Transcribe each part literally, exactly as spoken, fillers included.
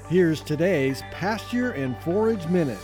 Here's today's Pasture and Forage Minute.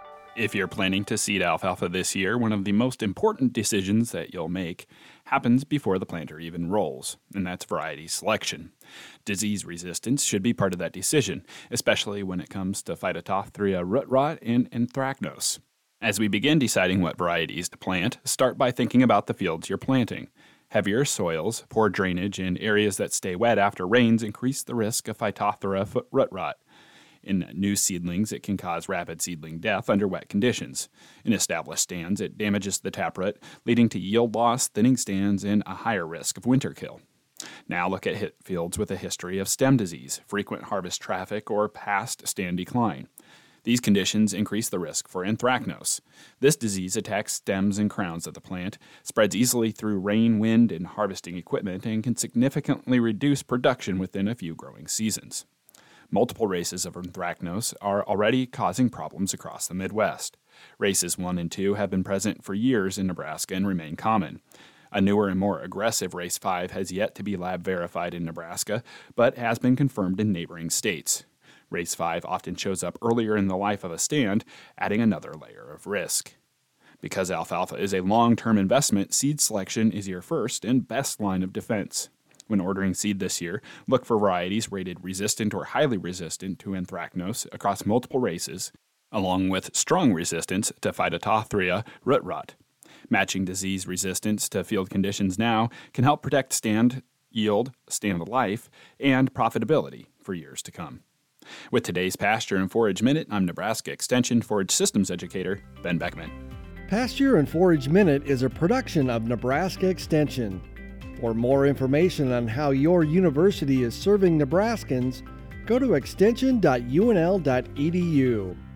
If you're planning to seed alfalfa this year, one of the most important decisions that you'll make happens before the planter even rolls, and that's variety selection. Disease resistance should be part of that decision, especially when it comes to Phytophthora root rot and anthracnose. As we begin deciding what varieties to plant, start by thinking about the fields you're planting. Heavier soils, poor drainage, and areas that stay wet after rains increase the risk of Phytophthora root rot. In new seedlings, it can cause rapid seedling death under wet conditions. In established stands, it damages the taproot, leading to yield loss, thinning stands, and a higher risk of winter kill. Now look at fields with a history of stem disease, frequent harvest traffic, or past stand decline. These conditions increase the risk for anthracnose. This disease attacks stems and crowns of the plant, spreads easily through rain, wind, and harvesting equipment, and can significantly reduce production within a few growing seasons. Multiple races of anthracnose are already causing problems across the Midwest. Races one and two have been present for years in Nebraska and remain common. A newer and more aggressive Race five has yet to be lab verified in Nebraska, but has been confirmed in neighboring states. Race five often shows up earlier in the life of a stand, adding another layer of risk. Because alfalfa is a long-term investment, seed selection is your first and best line of defense. When ordering seed this year, look for varieties rated resistant or highly resistant to anthracnose across multiple races, along with strong resistance to Phytophthora root rot. Matching disease resistance to field conditions now can help protect stand yield, stand life, and profitability for years to come. With today's Pasture and Forage Minute, I'm Nebraska Extension Forage Systems Educator Ben Beckman. Pasture and Forage Minute is a production of Nebraska Extension. For more information on how your university is serving Nebraskans, go to extension dot u n l dot e d u.